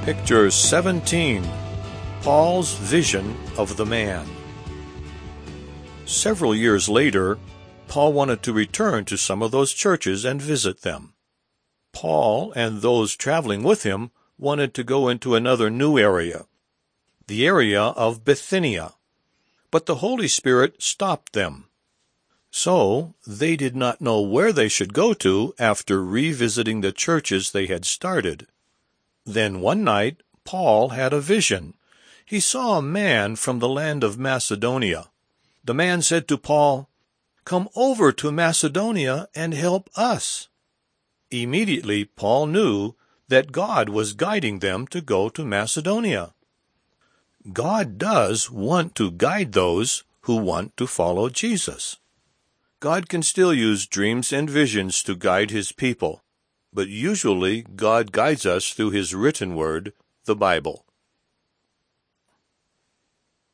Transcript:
Picture 17. Paul's Vision of the Man. Several years later, Paul wanted to return to some of those churches and visit them. Paul and those traveling with him wanted to go into another new area, the area of Bithynia, but the Holy Spirit stopped them. So they did not know where they should go to after revisiting the churches they had started. Then one night, Paul had a vision. He saw a man from the land of Macedonia. The man said to Paul, "Come over to Macedonia and help us." Immediately, Paul knew that God was guiding them to go to Macedonia. God does want to guide those who want to follow Jesus. God can still use dreams and visions to guide His people, but usually God guides us through His written word, the Bible.